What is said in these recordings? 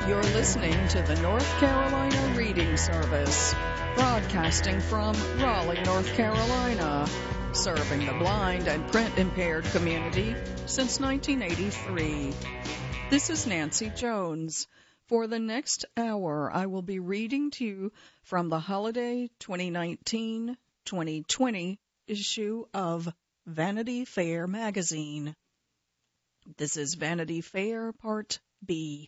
You're listening to the North Carolina Reading Service, broadcasting from Raleigh, North Carolina, serving the blind and print-impaired community since 1983. This is Nancy Jones. For the next hour, I will be reading to you from the holiday 2019-2020 issue of Vanity Fair magazine. This is Vanity Fair Part B.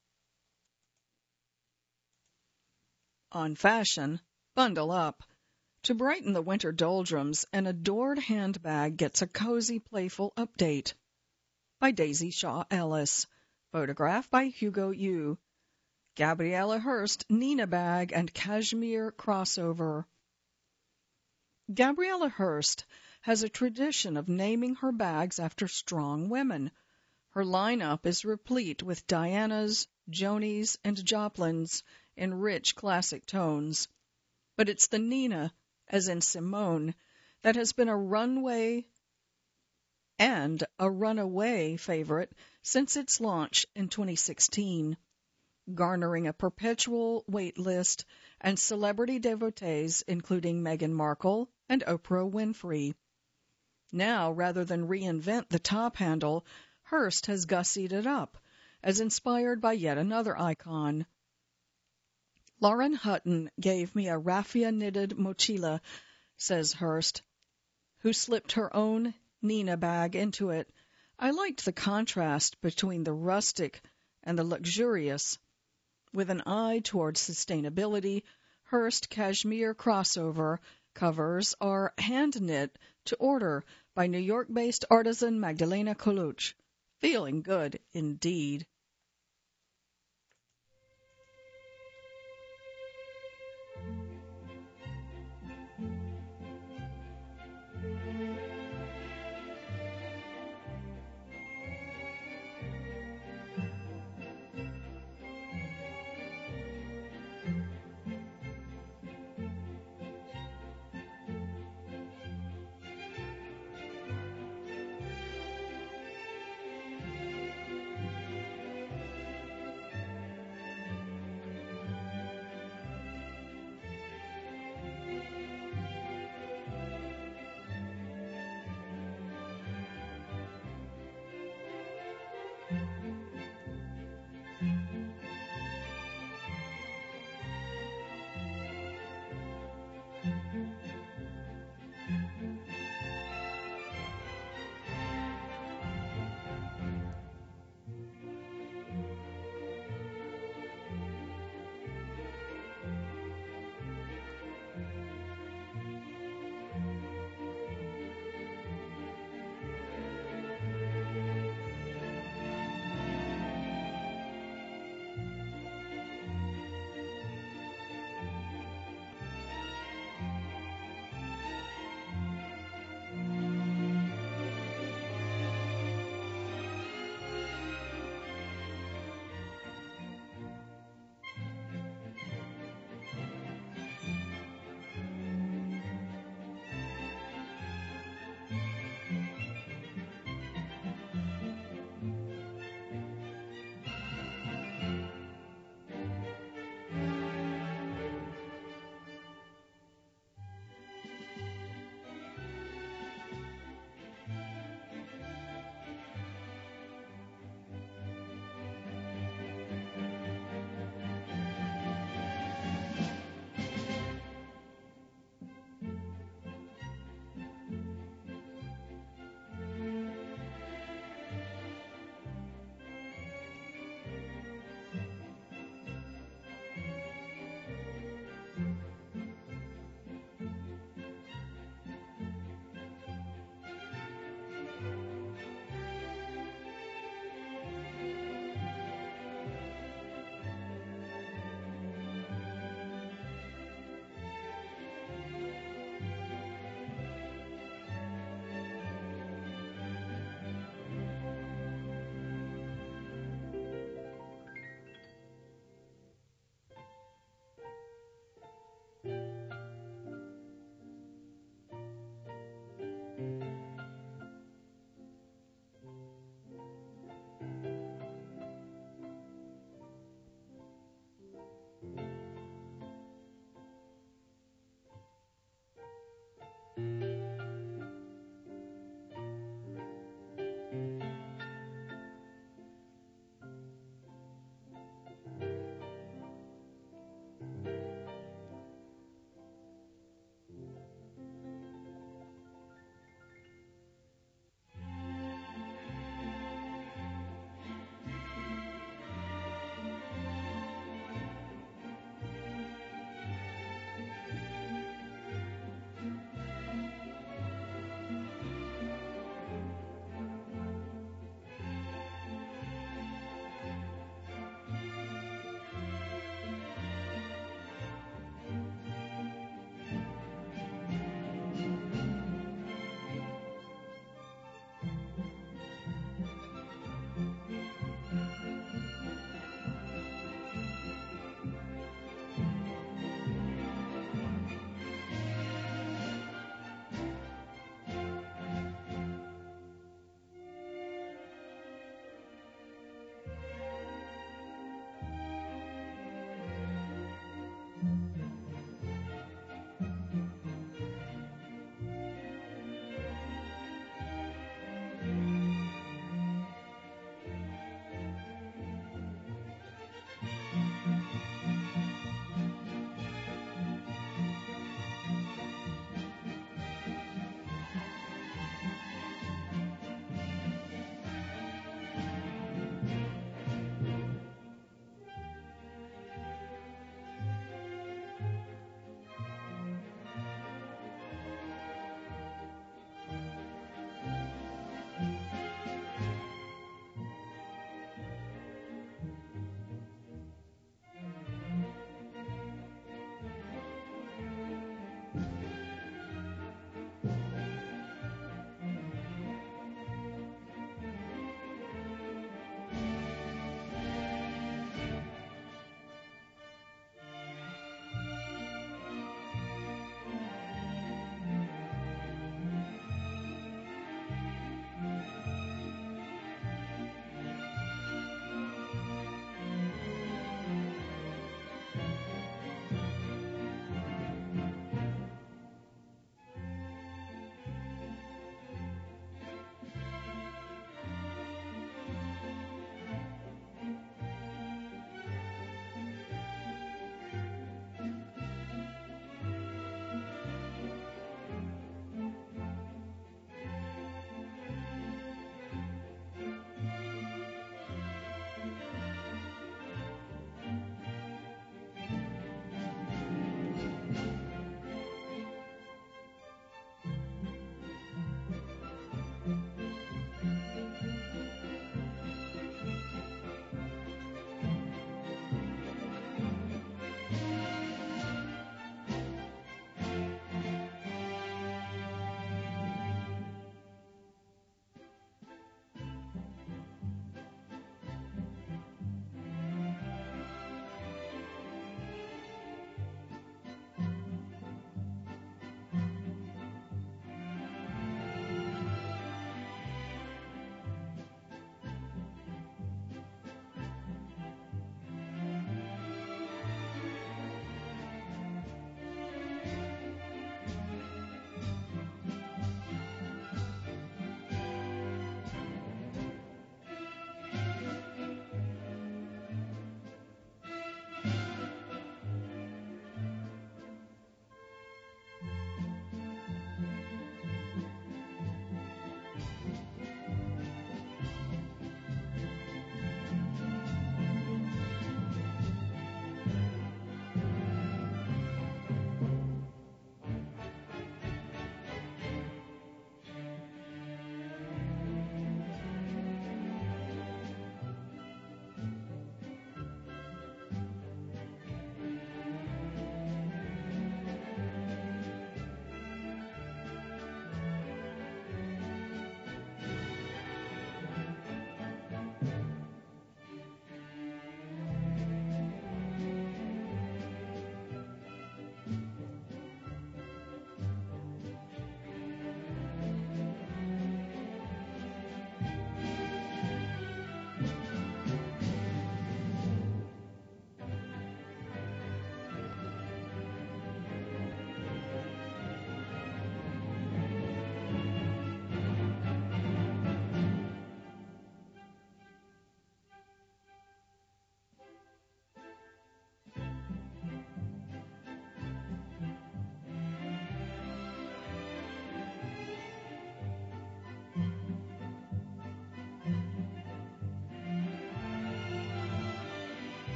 On fashion, bundle up. To brighten the winter doldrums, an adored handbag gets a cozy, playful update. By Daisy Shaw Ellis. Photograph by Hugo Yu. Gabriella Hearst Nina bag and cashmere crossover. Gabriella Hearst has a tradition of naming her bags after strong women. Her lineup is replete with Dianas, Jonies, and Joplins in rich classic tones. But it's the Nina, as in Simone, that has been a runway and a runaway favorite since its launch in 2016, garnering a perpetual wait list and celebrity devotees including Meghan Markle and Oprah Winfrey. Now, rather than reinvent the top handle, Hearst has gussied it up, as inspired by yet another icon. Lauren Hutton gave me a raffia-knitted mochila, says Hearst, who slipped her own Nina bag into it. I liked the contrast between the rustic and the luxurious. With an eye toward sustainability, Hearst cashmere crossover covers are hand-knit to order by New York-based artisan Magdalena Colucci. Feeling good indeed.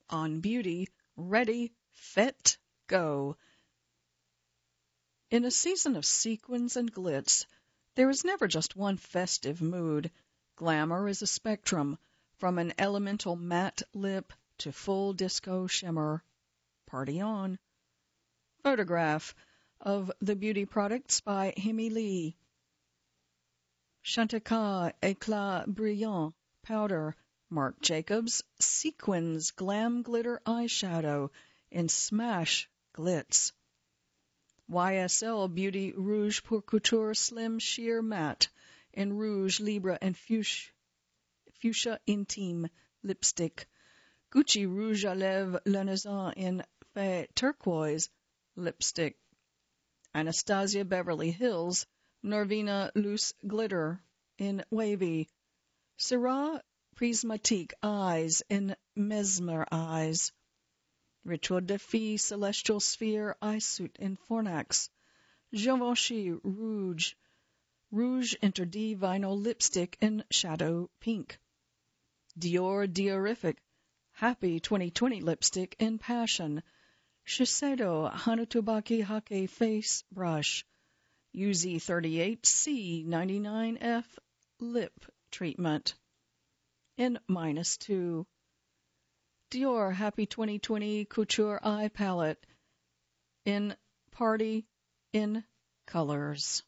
on beauty, ready, fit, go. In a season of sequins and glitz, there is never just one festive mood. Glamour is a spectrum, from an elemental matte lip to full disco shimmer. Party on. Photograph of the beauty products by Hemi Lee. Chantecaille Éclat Brillant powder, Marc Jacobs Sequins Glam Glitter Eyeshadow in Smash Glitz. YSL Beauty Rouge pour Couture Slim Sheer Matte in Rouge, Libre, and Fuchsia Intime lipstick. Gucci Rouge à Lèvres Lunaison in Fée Turquoise lipstick. Anastasia Beverly Hills Norvina Loose Glitter in Wavy. Syrah Prismatique Eyes in Mesmer Eyes. Ritual de Fille Celestial Sphere Eye Suit in Fornax. Givenchy Rouge Interdit Vinyl Lipstick in Shadow Pink. Dior Diorific Happy 2020 Lipstick in Passion. Shiseido Hanatubaki Hake Face Brush. UZ38C99F Lip Treatment in -2. Dior Happy 2020 Couture Eye Palette in Party in Colors.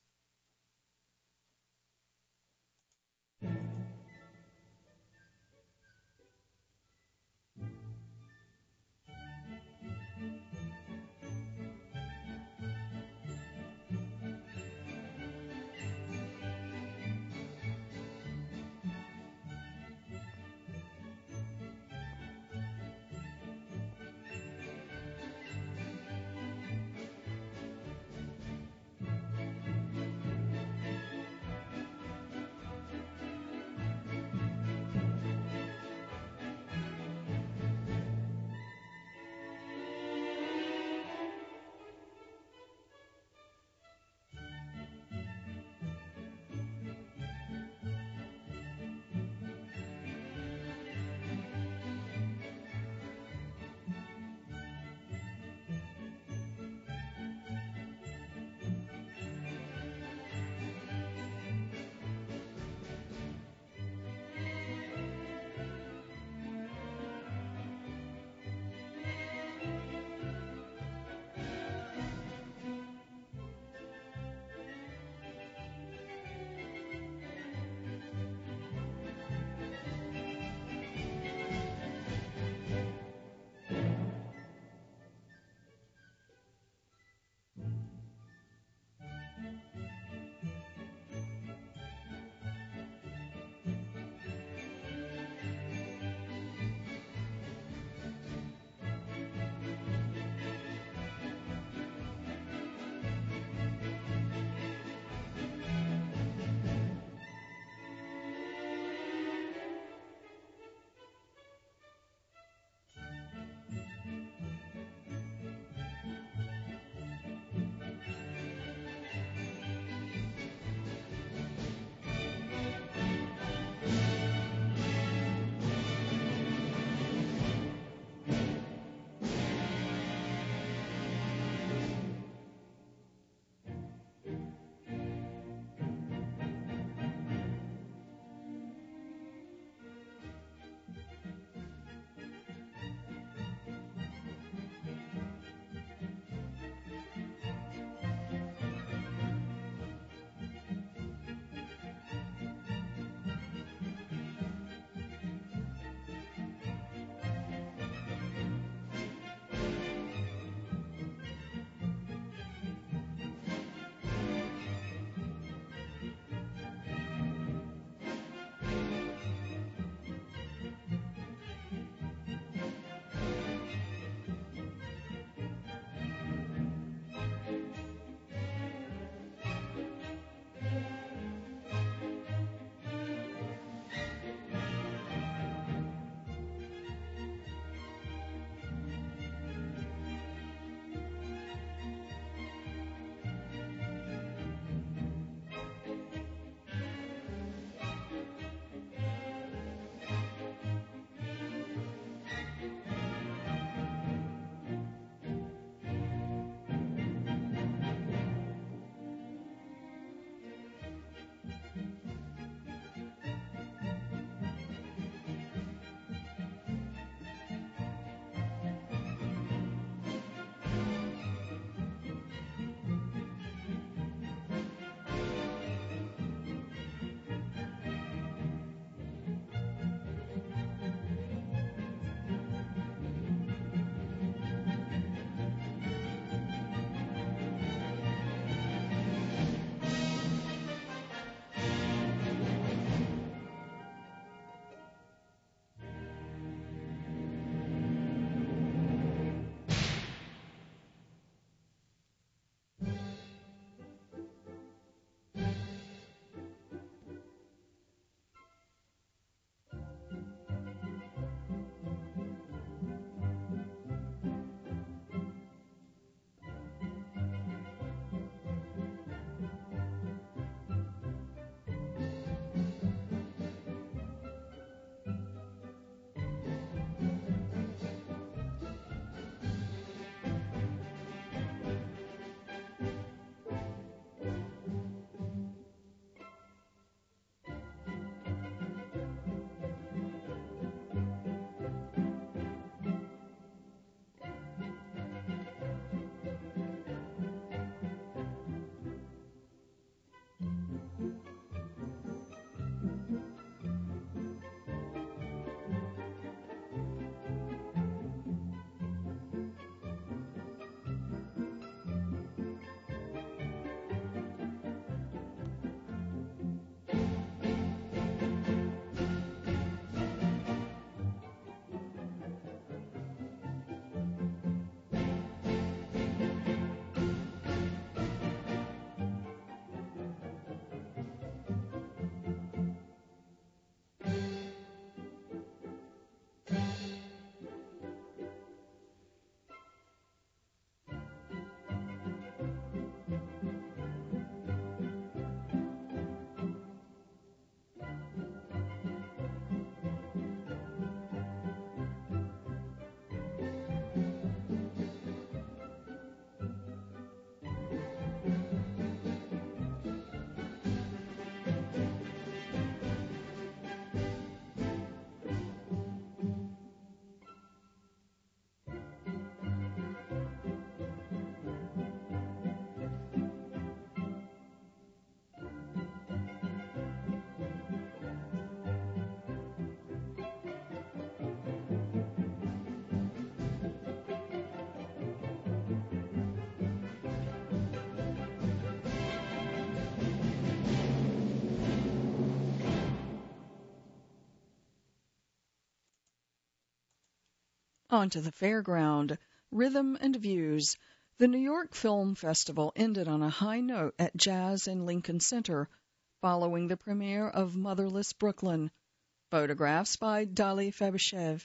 Onto the fairground. Rhythm and Views. The New York Film Festival ended on a high note at Jazz in Lincoln Center, following the premiere of Motherless Brooklyn. Photographs by Dali Fabishev.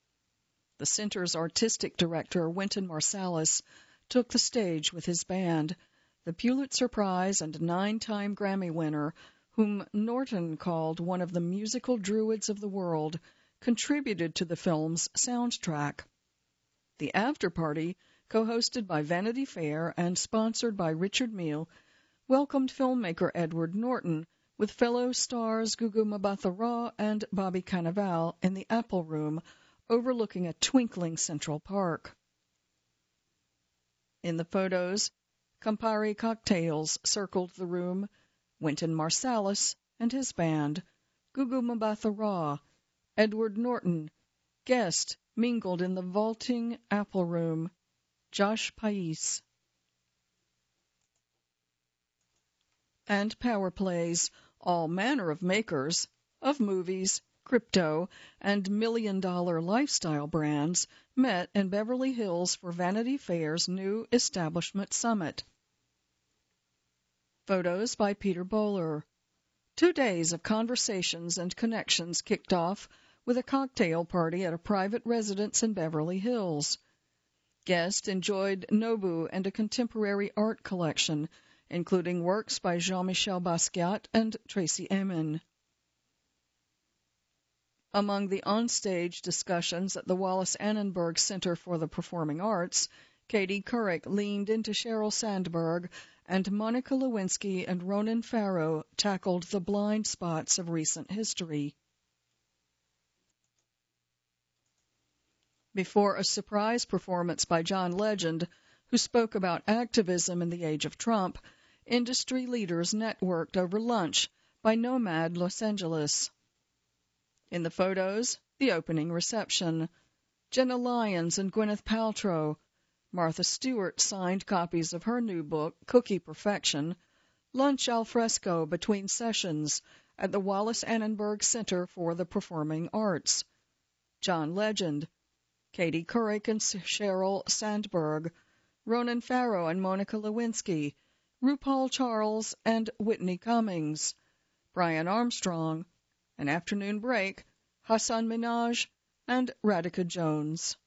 The center's artistic director, Wynton Marsalis, took the stage with his band. The Pulitzer Prize and 9-time Grammy winner, whom Norton called one of the musical druids of the world, contributed to the film's soundtrack. The after-party, co-hosted by Vanity Fair and sponsored by Richard Mille, welcomed filmmaker Edward Norton with fellow stars Gugu Mbatha-Raw and Bobby Cannavale in the Apple Room, overlooking a twinkling Central Park. In the photos, Campari cocktails circled the room, Wynton Marsalis and his band, Gugu Mbatha-Raw, Edward Norton, guest mingled in the vaulting Apple Room, Josh Pais. And Power Plays, all manner of makers of movies, crypto, and million-dollar lifestyle brands met in Beverly Hills for Vanity Fair's new establishment summit. Photos by Peter Bowler. 2 days of conversations and connections kicked off with a cocktail party at a private residence in Beverly Hills. Guests enjoyed Nobu and a contemporary art collection, including works by Jean-Michel Basquiat and Tracey Emin. Among the onstage discussions at the Wallace Annenberg Center for the Performing Arts, Katie Couric leaned into Sheryl Sandberg, and Monica Lewinsky and Ronan Farrow tackled the blind spots of recent history. Before a surprise performance by John Legend, who spoke about activism in the age of Trump, industry leaders networked over lunch by Nomad Los Angeles. In the photos, the opening reception. Jenna Lyons and Gwyneth Paltrow. Martha Stewart signed copies of her new book, Cookie Perfection. Lunch al fresco between sessions at the Wallace Annenberg Center for the Performing Arts. John Legend, Katie Couric and Sheryl Sandberg, Ronan Farrow and Monica Lewinsky, RuPaul Charles and Whitney Cummings, Brian Armstrong, an afternoon break, Hasan Minhaj, and Radhika Jones.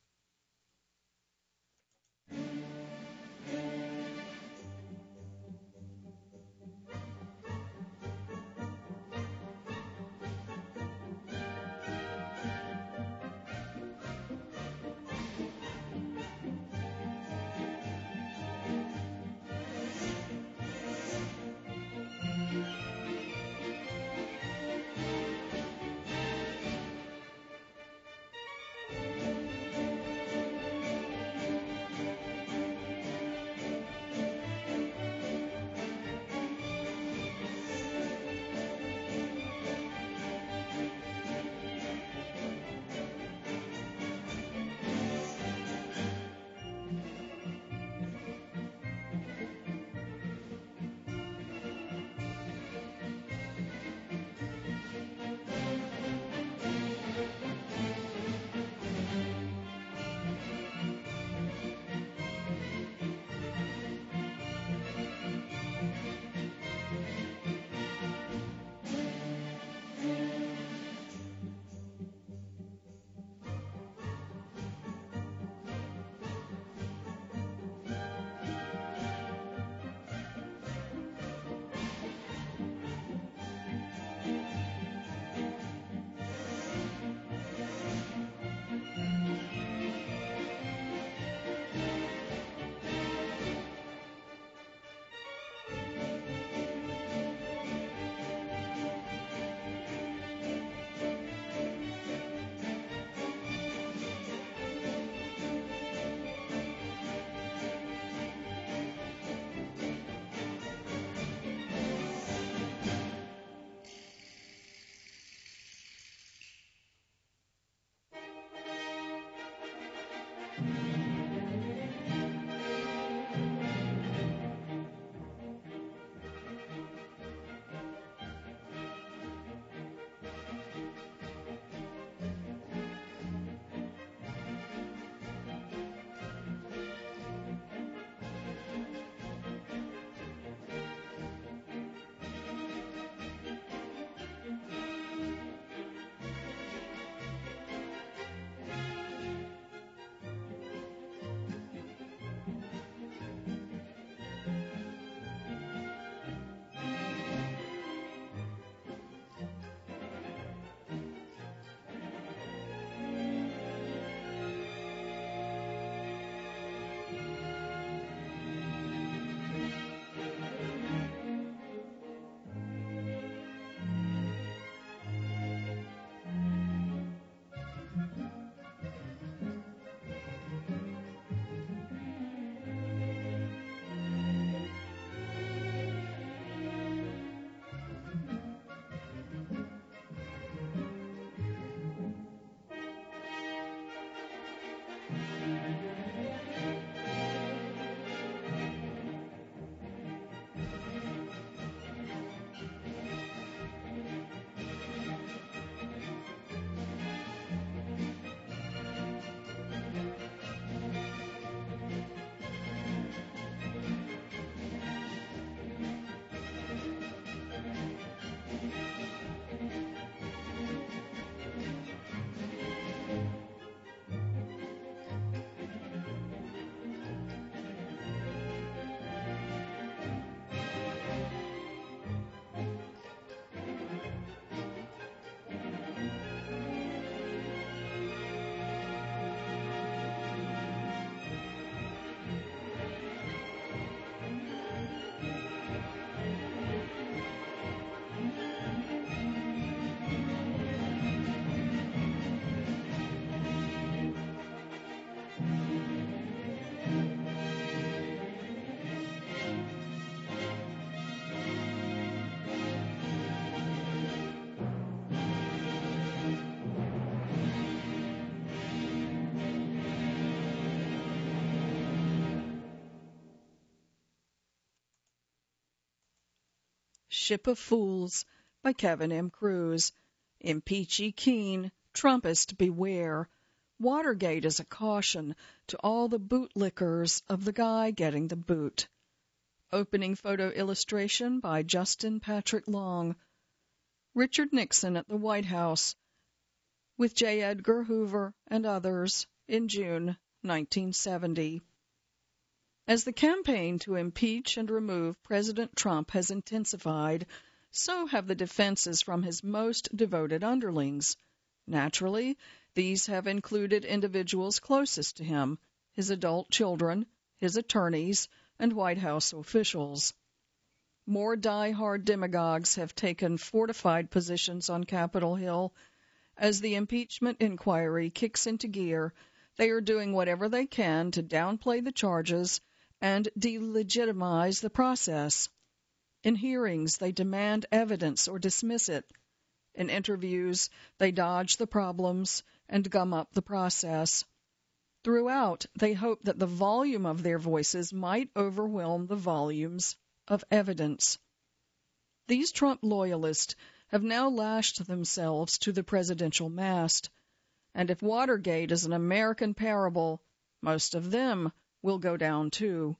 Ship of Fools by Kevin M. Cruz. Impeachy keen, Trumpist beware. Watergate is a caution to all the bootlickers of the guy getting the boot. Opening photo illustration by Justin Patrick Long. Richard Nixon at the White House with J. Edgar Hoover and others in June 1970. As the campaign to impeach and remove President Trump has intensified, so have the defenses from his most devoted underlings. Naturally, these have included individuals closest to him, his adult children, his attorneys, and White House officials. More die-hard demagogues have taken fortified positions on Capitol Hill. As the impeachment inquiry kicks into gear, they are doing whatever they can to downplay the charges and delegitimize the process. In hearings, they demand evidence or dismiss it. In interviews, they dodge the problems and gum up the process. Throughout, they hope that the volume of their voices might overwhelm the volumes of evidence. These Trump loyalists have now lashed themselves to the presidential mast, and if Watergate is an American parable, most of them will go down too.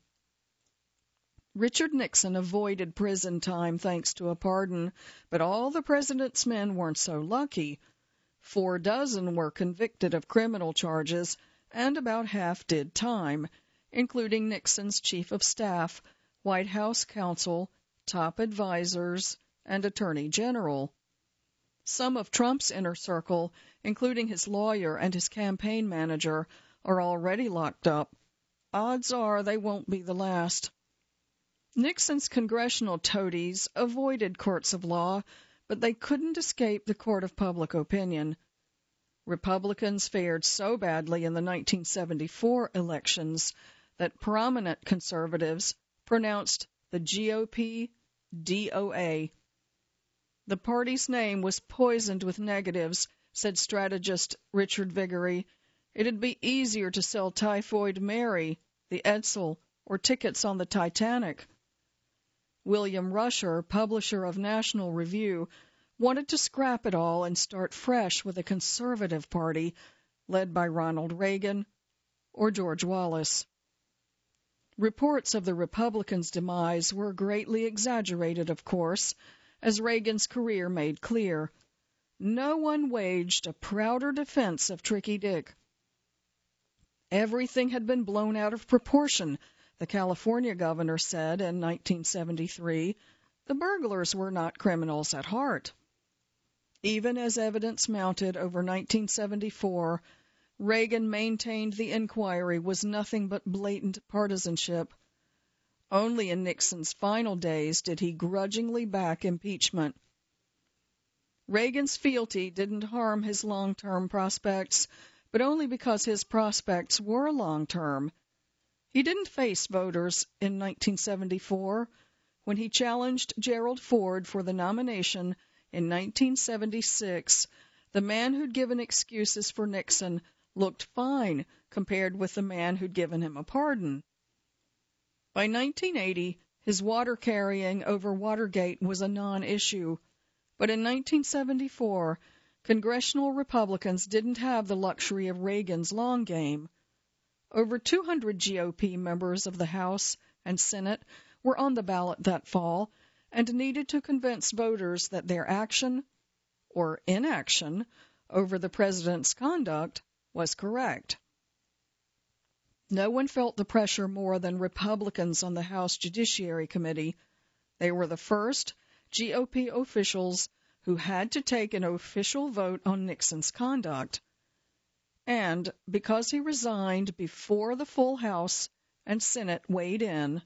Richard Nixon avoided prison time thanks to a pardon, but all the president's men weren't so lucky. 4 dozen were convicted of criminal charges, and about half did time, including Nixon's chief of staff, White House counsel, top advisors, and attorney general. Some of Trump's inner circle, including his lawyer and his campaign manager, are already locked up. Odds are they won't be the last. Nixon's congressional toadies avoided courts of law, but they couldn't escape the court of public opinion. Republicans fared so badly in the 1974 elections that prominent conservatives pronounced the GOP DOA. The party's name was poisoned with negatives, said strategist Richard Viguerie. It'd be easier to sell Typhoid Mary, the Edsel, or tickets on the Titanic. William Rusher, publisher of National Review, wanted to scrap it all and start fresh with a conservative party led by Ronald Reagan or George Wallace. Reports of the Republicans' demise were greatly exaggerated, of course, as Reagan's career made clear. No one waged a prouder defense of Tricky Dick. Everything had been blown out of proportion, the California governor said in 1973. The burglars were not criminals at heart. Even as evidence mounted over 1974, Reagan maintained the inquiry was nothing but blatant partisanship. Only in Nixon's final days did he grudgingly back impeachment. Reagan's fealty didn't harm his long-term prospects, but only because his prospects were long-term. He didn't face voters in 1974 when he challenged Gerald Ford for the nomination in 1976. The man who'd given excuses for Nixon looked fine compared with the man who'd given him a pardon. By 1980, his water carrying over Watergate was a non-issue, but in 1974, congressional Republicans didn't have the luxury of Reagan's long game. Over 200 GOP members of the House and Senate were on the ballot that fall and needed to convince voters that their action, or inaction, over the president's conduct was correct. No one felt the pressure more than Republicans on the House Judiciary Committee. They were the first GOP officials who had to take an official vote on Nixon's conduct. And because he resigned before the full House and Senate weighed in,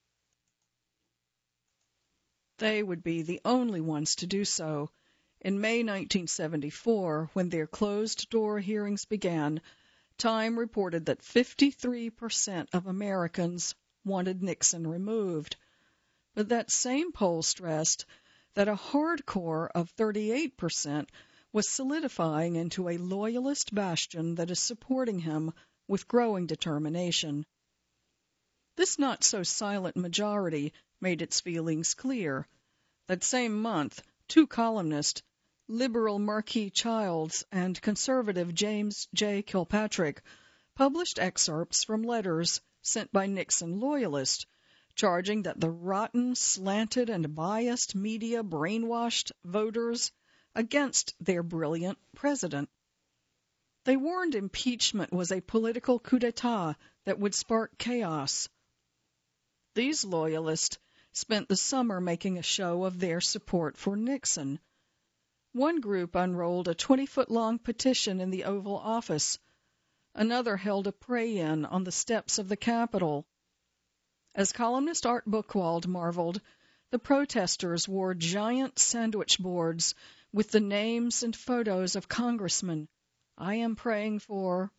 they would be the only ones to do so. In May 1974, when their closed-door hearings began, Time reported that 53% of Americans wanted Nixon removed. But that same poll stressed that a hardcore of 38% was solidifying into a loyalist bastion that is supporting him with growing determination. This not-so-silent majority made its feelings clear. That same month, two columnists, liberal Marquis Childs and conservative James J. Kilpatrick, published excerpts from letters sent by Nixon loyalists, charging that the rotten, slanted, and biased media brainwashed voters against their brilliant president. They warned impeachment was a political coup d'etat that would spark chaos. These loyalists spent the summer making a show of their support for Nixon. One group unrolled a 20-foot-long petition in the Oval Office. Another held a pray-in on the steps of the Capitol. As columnist Art Buchwald marveled, the protesters wore giant sandwich boards with the names and photos of congressmen. I am praying for...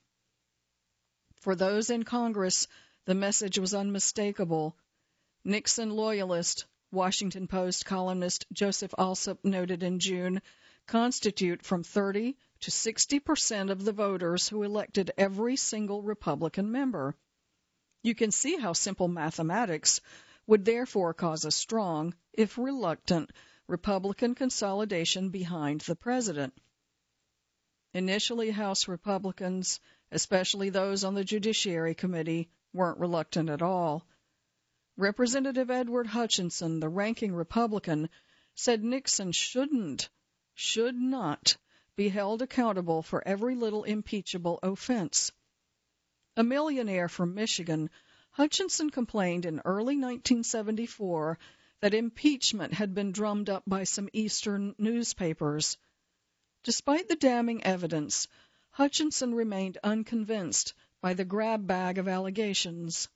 For those in Congress, the message was unmistakable. Nixon loyalist, Washington Post columnist Joseph Alsop noted in June, constitute from 30 to 60% of the voters who elected every single Republican member. You can see how simple mathematics would therefore cause a strong, if reluctant, Republican consolidation behind the president. Initially, House Republicans, especially those on the Judiciary Committee, weren't reluctant at all. Representative Edward Hutchinson, the ranking Republican, said Nixon should not be held accountable for every little impeachable offense. A millionaire from Michigan, Hutchinson complained in early 1974 that impeachment had been drummed up by some Eastern newspapers. Despite the damning evidence, Hutchinson remained unconvinced by the grab bag of allegations.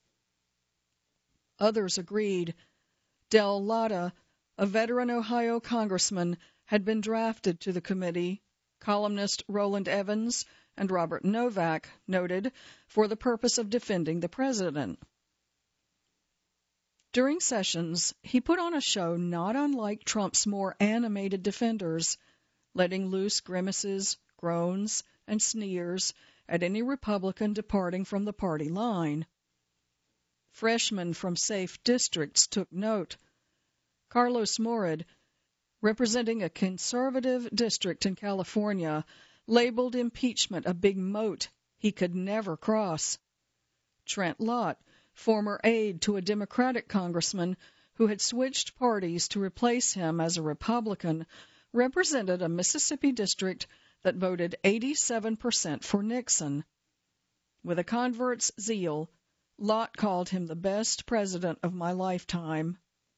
Others agreed. Del Latta, a veteran Ohio congressman, had been drafted to the committee. Columnist Roland Evans and Robert Novak noted, for the purpose of defending the president. During sessions, he put on a show not unlike Trump's more animated defenders, letting loose grimaces, groans, and sneers at any Republican departing from the party line. Freshmen from safe districts took note. Carlos Morid, representing a conservative district in California, labeled impeachment a big moat he could never cross. Trent Lott, former aide to a Democratic congressman who had switched parties to replace him as a Republican, represented a Mississippi district that voted 87% for Nixon. With a convert's zeal, Lott called him the best president of my lifetime.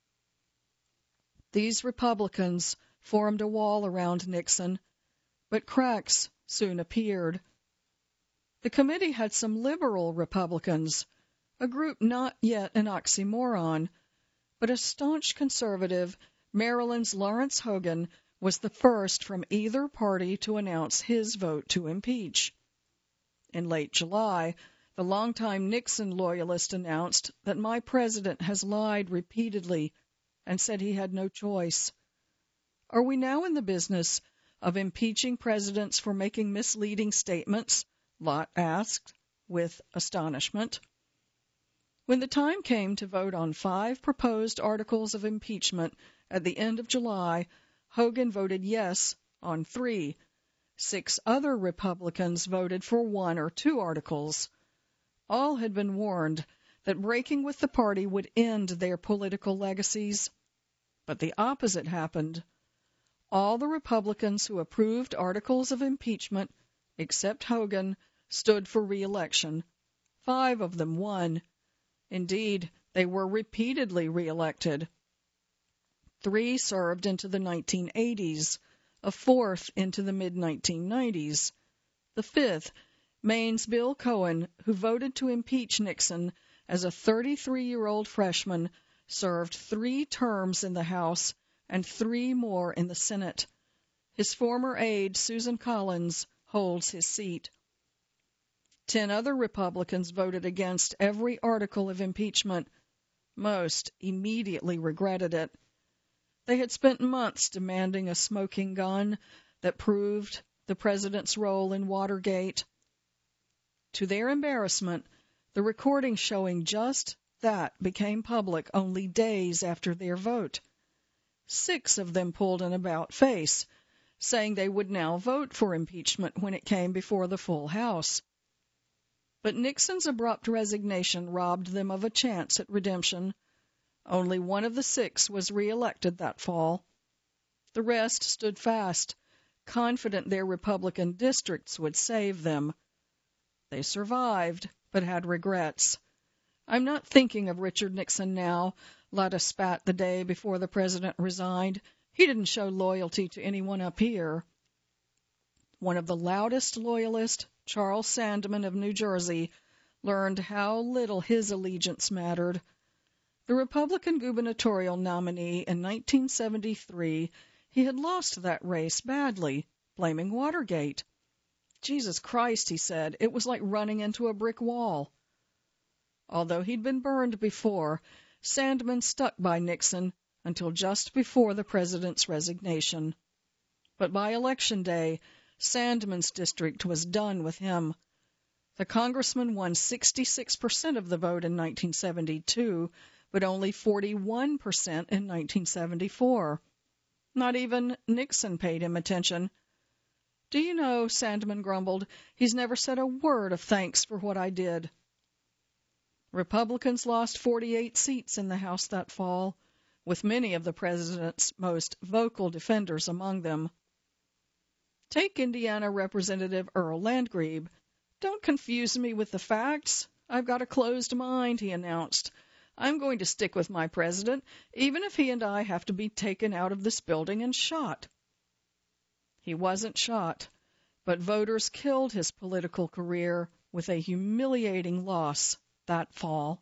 These Republicans formed a wall around Nixon, but cracks soon appeared. The committee had some liberal Republicans, a group not yet an oxymoron, but a staunch conservative, Maryland's Lawrence Hogan, was the first from either party to announce his vote to impeach. In late July, the longtime Nixon loyalist announced that my president has lied repeatedly and said he had no choice. Are we now in the business of impeaching presidents for making misleading statements? Lott asked, with astonishment. When the time came to vote on 5 proposed articles of impeachment at the end of July, Hogan voted yes on 3. 6 other Republicans voted for 1 or 2 articles. All had been warned that breaking with the party would end their political legacies. But the opposite happened. All the Republicans who approved articles of impeachment, except Hogan, stood for re-election. 5 of them won. Indeed, they were repeatedly re-elected. 3 served into the 1980s, a 4th into the mid-1990s. The 5th, Maine's Bill Cohen, who voted to impeach Nixon as a 33-year-old freshman, served 3 terms in the House and 3 more in the Senate. His former aide, Susan Collins, holds his seat. 10 other Republicans voted against every article of impeachment. Most immediately regretted it. They had spent months demanding a smoking gun that proved the president's role in Watergate. To their embarrassment, the recording showing just that became public only days after their vote. 6 of them pulled an about-face, saying they would now vote for impeachment when it came before the full House. But Nixon's abrupt resignation robbed them of a chance at redemption. Only one of the 6 was reelected that fall. The rest stood fast, confident their Republican districts would save them. They survived, but had regrets. I'm not thinking of Richard Nixon now, Lada spat the day before the president resigned. He didn't show loyalty to anyone up here. One of the loudest loyalists, Charles Sandeman of New Jersey, learned how little his allegiance mattered. The Republican gubernatorial nominee in 1973, he had lost that race badly, blaming Watergate. Jesus Christ, he said, it was like running into a brick wall. Although he'd been burned before, Sandeman stuck by Nixon until just before the president's resignation. But by Election Day, Sandeman's district was done with him. The congressman won 66% of the vote in 1972, but only 41% in 1974. Not even Nixon paid him attention. "Do you know," Sandeman grumbled, "he's never said a word of thanks for what I did." Republicans lost 48 seats in the House that fall, with many of the president's most vocal defenders among them. Take Indiana Representative Earl Landgrebe. "Don't confuse me with the facts. I've got a closed mind," he announced. "I'm going to stick with my president, even if he and I have to be taken out of this building and shot." He wasn't shot, but voters killed his political career with a humiliating loss that fall.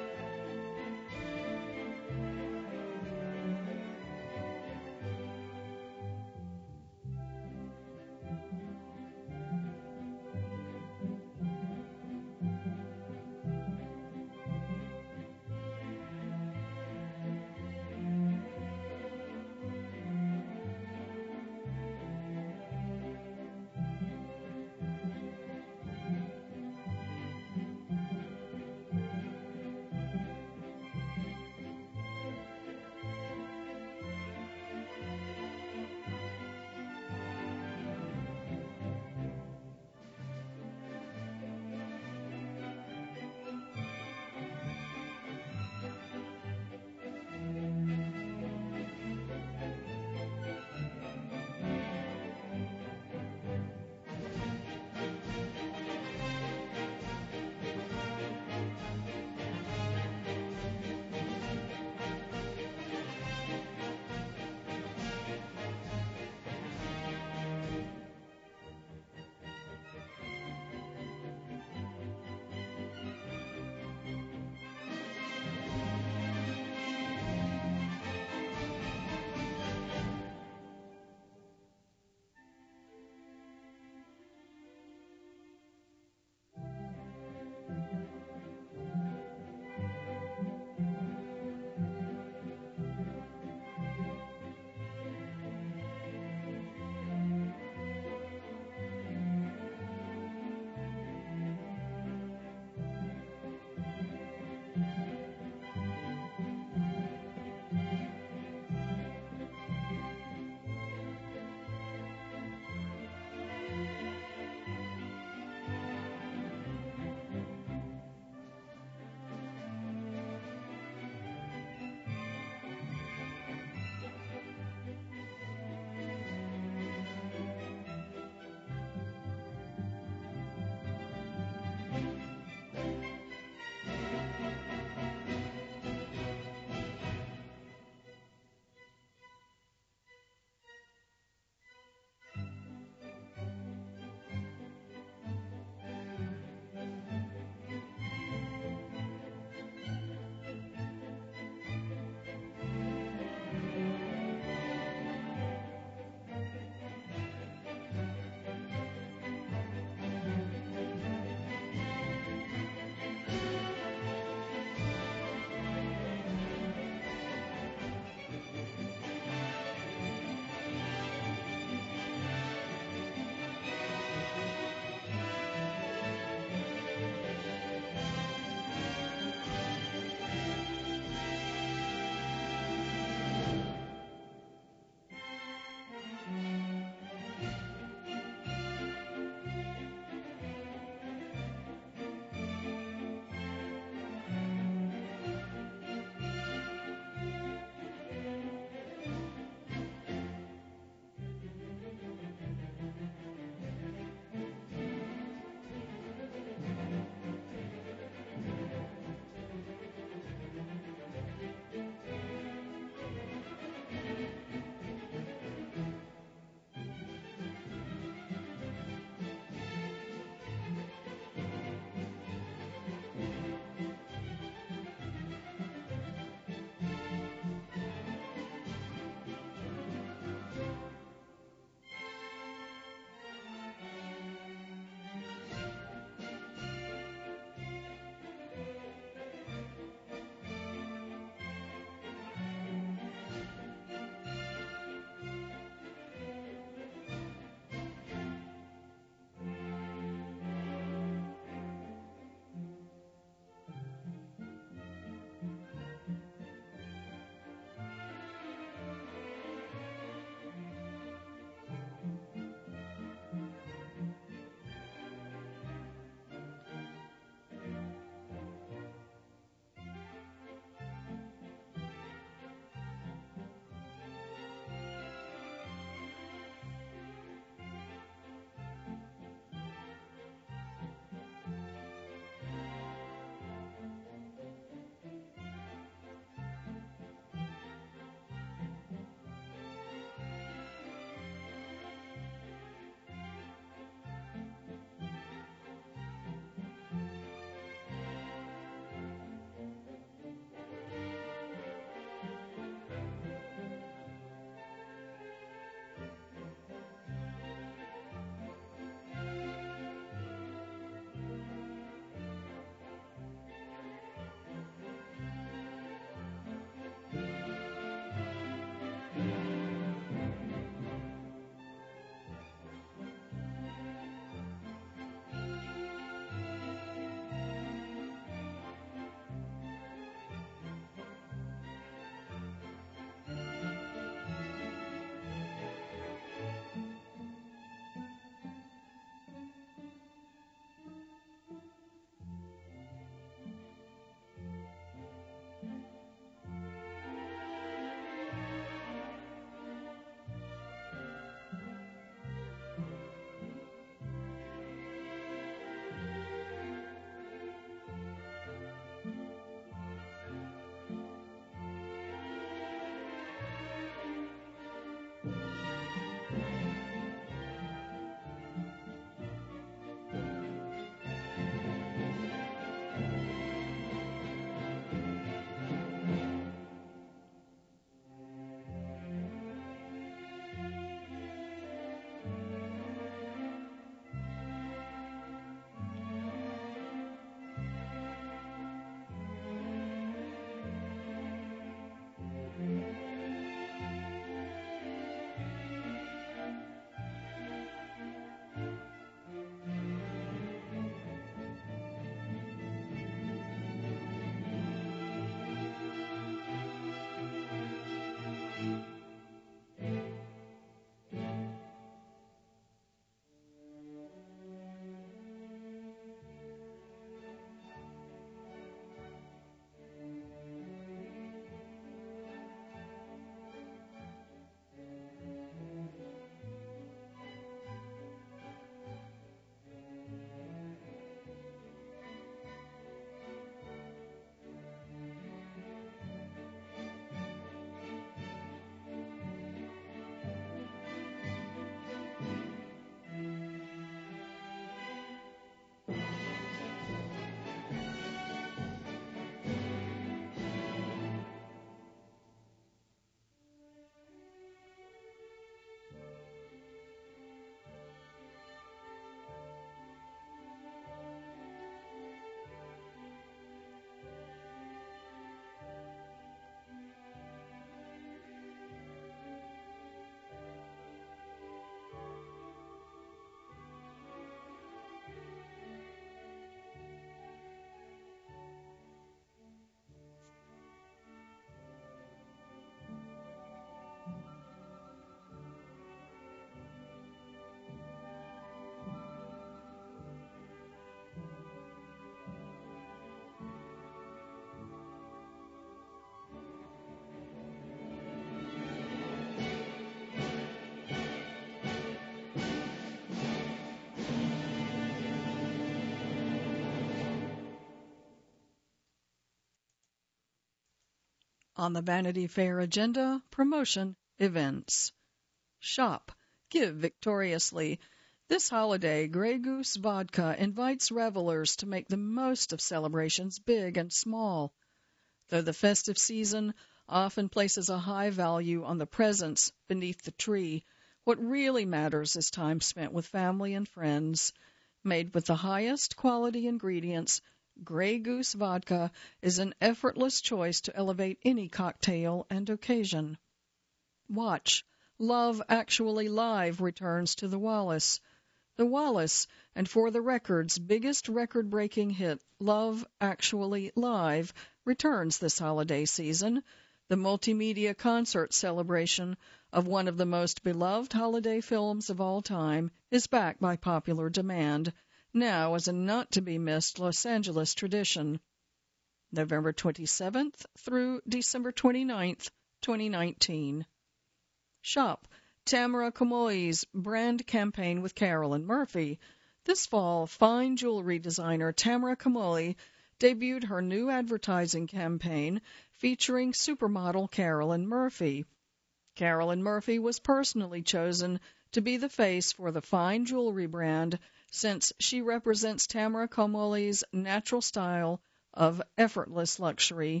On the Vanity Fair agenda, promotion, events. Shop. Give victoriously. This holiday, Grey Goose Vodka invites revelers to make the most of celebrations big and small. Though the festive season often places a high value on the presents beneath the tree, what really matters is time spent with family and friends. Made with the highest quality ingredients, Grey Goose Vodka is an effortless choice to elevate any cocktail and occasion. Watch. Love Actually Live returns to the Wallace. The Wallace, and for the record's biggest record-breaking hit, Love Actually Live, returns this holiday season. The multimedia concert celebration of one of the most beloved holiday films of all time is back by popular demand, now as a not-to-be-missed Los Angeles tradition. November 27th through December 29th, 2019. Shop. Tamara Kamoi's brand campaign with Carolyn Murphy. This fall, fine jewelry designer Tamara Kamoi debuted her new advertising campaign featuring supermodel Carolyn Murphy. Carolyn Murphy was personally chosen to be the face for the fine jewelry brand since she represents Tamara Kamoi's natural style of effortless luxury.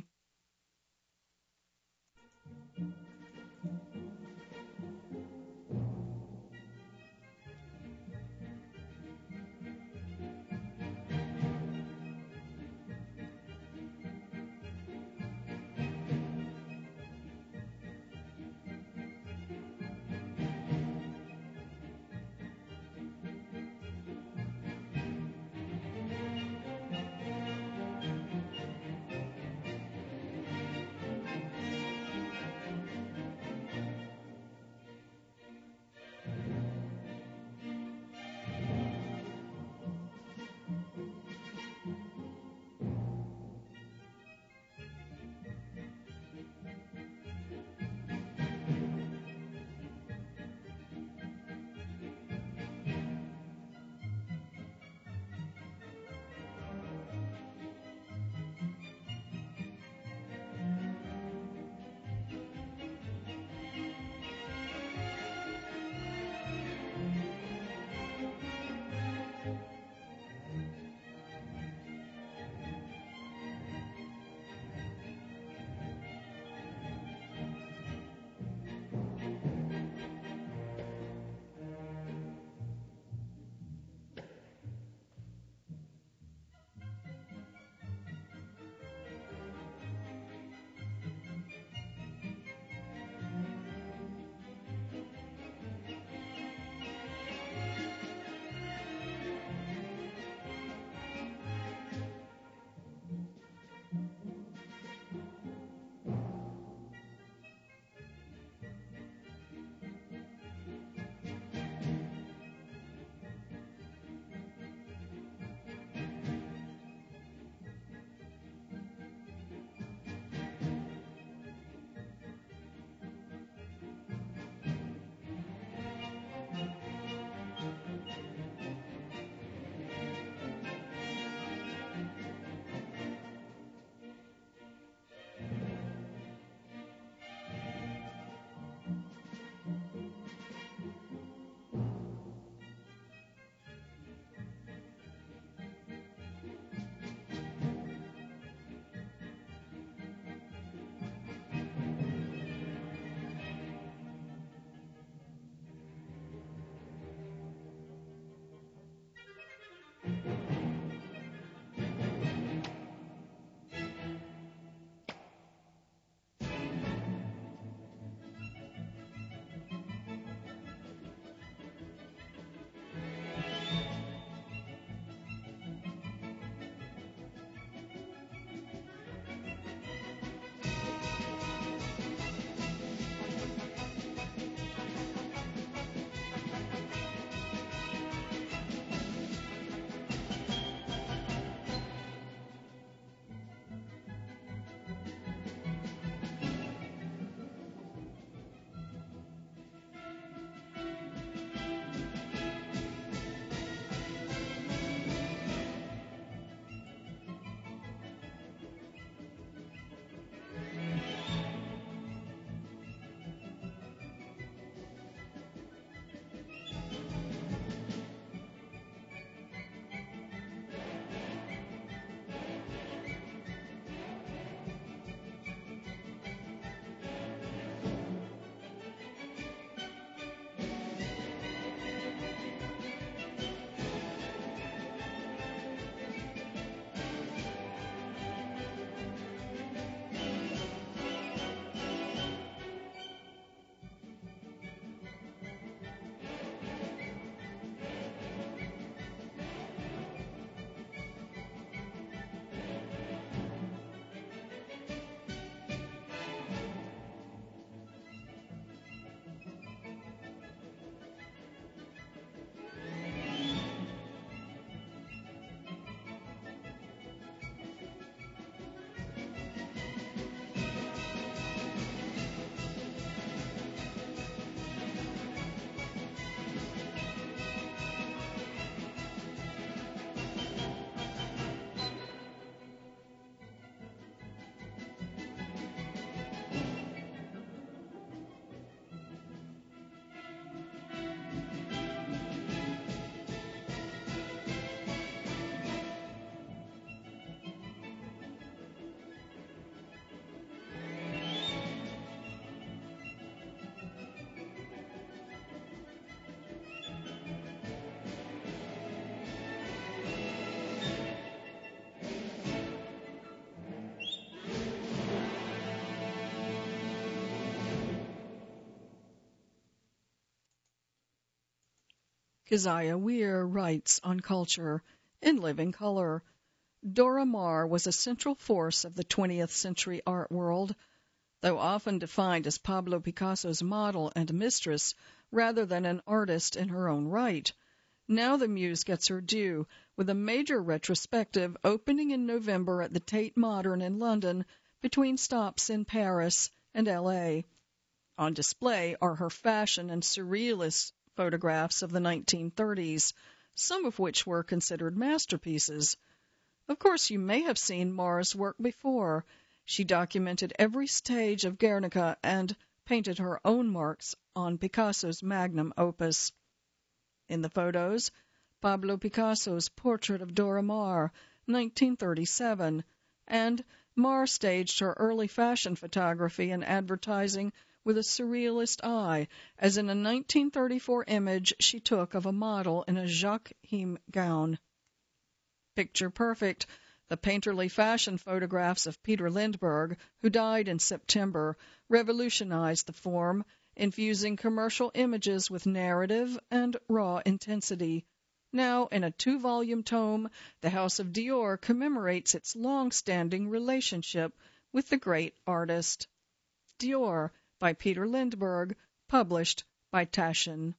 Keziah Weir writes on culture in living color. Dora Maar was a central force of the 20th century art world. Though often defined as Pablo Picasso's model and mistress rather than an artist in her own right, now the muse gets her due, with a major retrospective opening in November at the Tate Modern in London, between stops in Paris and L.A. On display are her fashion and surrealist photographs of the 1930s, some of which were considered masterpieces. Of course, you may have seen Maar's work before. She documented every stage of Guernica and painted her own marks on Picasso's magnum opus. In the photos, Pablo Picasso's portrait of Dora Maar, 1937, and Maar staged her early fashion photography and advertising with a surrealist eye, as in a 1934 image she took of a model in a Jacques Heim gown. Picture perfect, the painterly fashion photographs of Peter Lindbergh, who died in September, revolutionized the form, infusing commercial images with narrative and raw intensity. Now, in a 2-volume tome, the House of Dior commemorates its long-standing relationship with the great artist. Dior, by Peter Lindbergh, published by Taschen.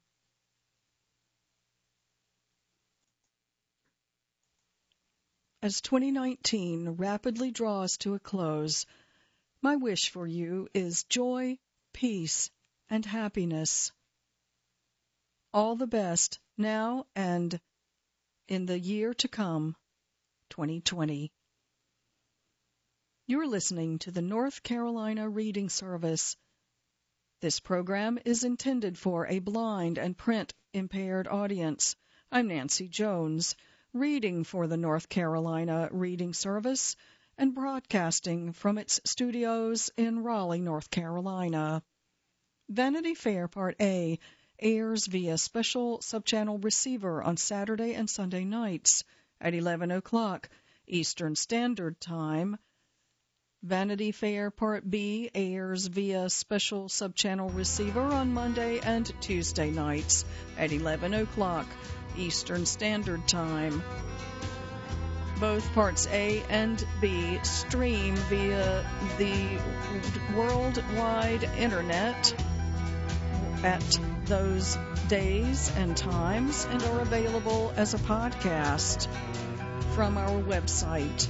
As 2019 rapidly draws to a close, my wish for you is joy, peace, and happiness. All the best now and in the year to come, 2020. You're listening to the North Carolina Reading Service. This program is intended for a blind and print-impaired audience. I'm Nancy Jones, reading for the North Carolina Reading Service and broadcasting from its studios in Raleigh, North Carolina. Vanity Fair Part A airs via special subchannel receiver on Saturday and Sunday nights at 11 o'clock Eastern Standard Time. Vanity Fair Part B airs via special subchannel receiver on Monday and Tuesday nights at 11 o'clock Eastern Standard Time. Both Parts A and B stream via the worldwide internet at those days and times and are available as a podcast from our website.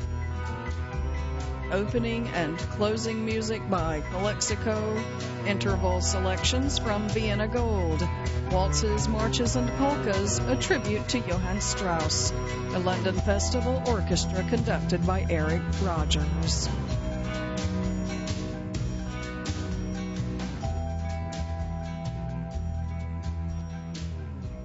Opening and closing music by Calexico, interval selections from Vienna Gold, waltzes, marches, and polkas, a tribute to Johann Strauss, a London Festival Orchestra conducted by Eric Rogers.